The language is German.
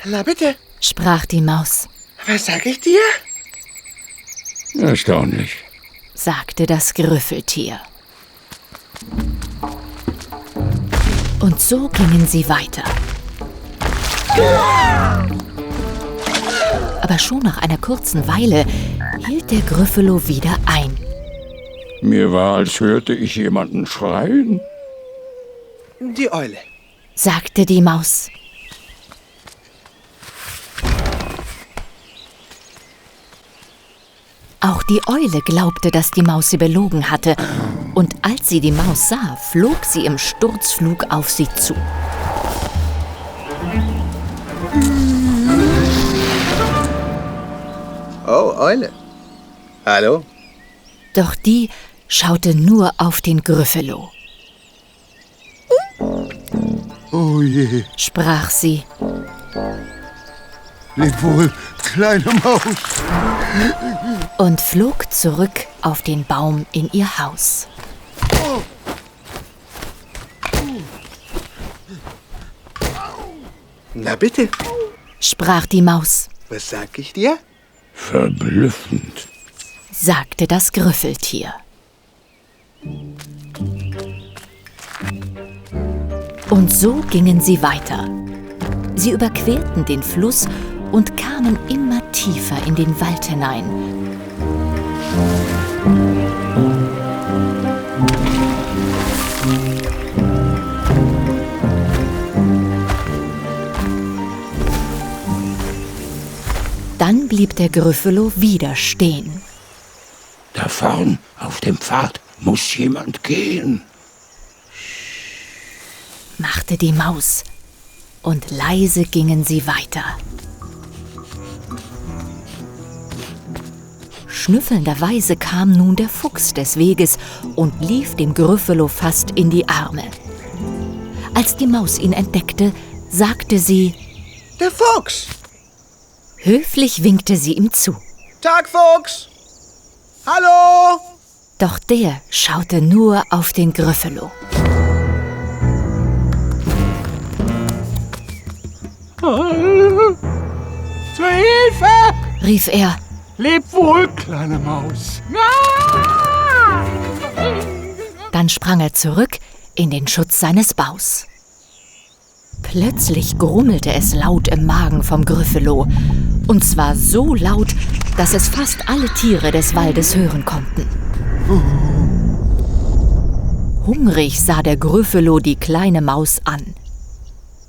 Na bitte, sprach die Maus. was sag ich dir? Erstaunlich, Sagte das Grüffeltier. Und so gingen sie weiter. Aber schon nach einer kurzen Weile hielt der Gryffalo wieder ein. Mir war, als hörte ich jemanden schreien. Die Eule. Sagte die Maus. Auch die Eule glaubte, dass die Maus sie belogen hatte. Und als sie die Maus sah, flog sie im Sturzflug auf sie zu. Oh, Eule. Hallo? Doch die schaute nur auf den Gryffalo. Oh je, Sprach sie. leb wohl, kleine Maus. Und flog zurück auf den Baum in ihr Haus. Na bitte, Sprach die Maus. was sag ich dir? Verblüffend. Sagte das Grüffeltier. Und so gingen sie weiter. Sie überquerten den Fluss und kamen immer tiefer in den Wald hinein. Dann blieb der Gryffalo wieder stehen. Da vorn auf dem Pfad muss jemand gehen. Machte die Maus, und leise gingen sie weiter. Schnüffelnderweise kam nun der Fuchs des Weges und lief dem Gryffalo fast in die Arme. Als die Maus ihn entdeckte, sagte sie, Der Fuchs. höflich winkte sie ihm zu. Tag, Fuchs. Hallo. Doch der schaute nur auf den Gryffalo. Zur Hilfe! Rief er, Leb wohl, kleine Maus. dann sprang er zurück in den Schutz seines Baus. Plötzlich grummelte es laut im Magen vom Gryffalo. Und zwar so laut, dass es fast alle Tiere des Waldes hören konnten. Hungrig sah der Gryffalo die kleine Maus an.